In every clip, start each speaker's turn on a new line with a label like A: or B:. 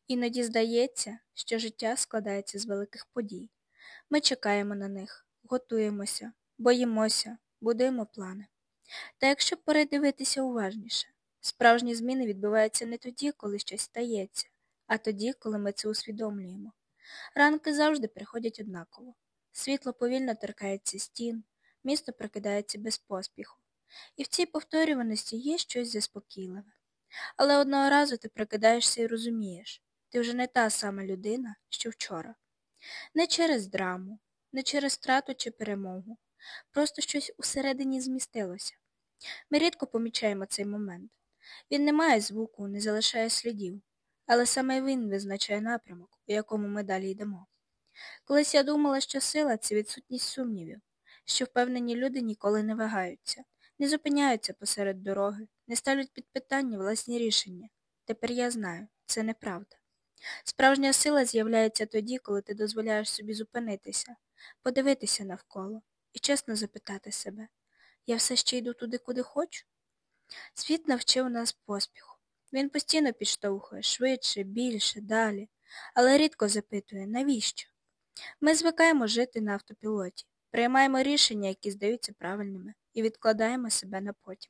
A: Іноді здається, що життя складається з великих подій. Ми чекаємо на них, готуємося, боїмося, будуємо плани. Та якщо передивитися уважніше, справжні зміни відбуваються не тоді, коли щось стається, а тоді, коли ми це усвідомлюємо. Ранки завжди приходять однаково. Світло повільно торкається стін, місто прокидається без поспіху. І в цій повторюваності є щось заспокійливе. Але одного разу ти прокидаєшся і розумієш, ти вже не та сама людина, що вчора. Не через драму, не через втрату чи перемогу. Просто щось усередині змістилося. Ми рідко помічаємо цей момент. Він не має звуку, не залишає слідів. Але саме він визначає напрямок, у якому ми далі йдемо. Колись я думала, що сила – це відсутність сумнівів, що впевнені люди ніколи не вагаються, не зупиняються посеред дороги, не ставлять під питання власні рішення. Тепер я знаю, це неправда. Справжня сила з'являється тоді, коли ти дозволяєш собі зупинитися, подивитися навколо і чесно запитати себе, я все ще йду туди, куди хочу? Світ навчив нас поспіху. Він постійно підштовхує швидше, більше, далі, але рідко запитує, навіщо? Ми звикаємо жити на автопілоті, приймаємо рішення, які здаються правильними, і відкладаємо себе на потім.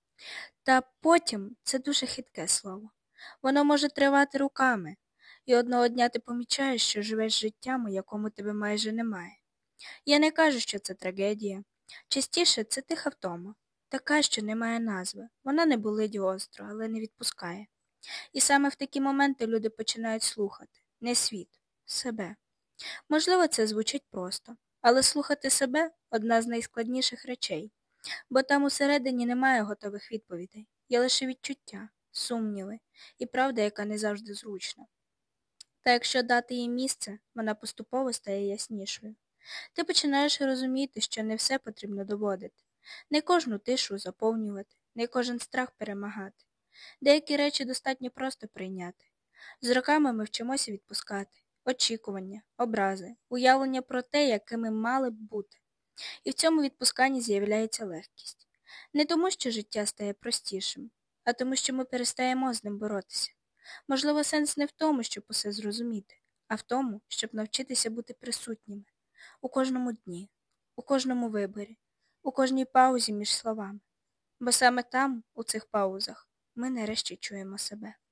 A: Та потім – це дуже хитке слово. Воно може тривати роками, і одного дня ти помічаєш, що живеш життям, у якому тебе майже немає. Я не кажу, що це трагедія. Частіше це тиха втома, така, що не має назви. Вона не болить гостро, але не відпускає. І саме в такі моменти люди починають слухати. Не світ, себе. Можливо, це звучить просто, але слухати себе – одна з найскладніших речей, бо там усередині немає готових відповідей, є лише відчуття, сумніви і правда, яка не завжди зручна. Та якщо дати їй місце, вона поступово стає яснішою. Ти починаєш розуміти, що не все потрібно доводити, не кожну тишу заповнювати, не кожен страх перемагати. Деякі речі достатньо просто прийняти. З роками ми вчимося відпускати. Очікування, образи, уявлення про те, якими мали б бути. І в цьому відпусканні з'являється легкість. Не тому, що життя стає простішим, а тому, що ми перестаємо з ним боротися. Можливо, сенс не в тому, щоб усе зрозуміти, а в тому, щоб навчитися бути присутніми. У кожному дні, у кожному виборі, у кожній паузі між словами. Бо саме там, у цих паузах, ми нарешті чуємо себе.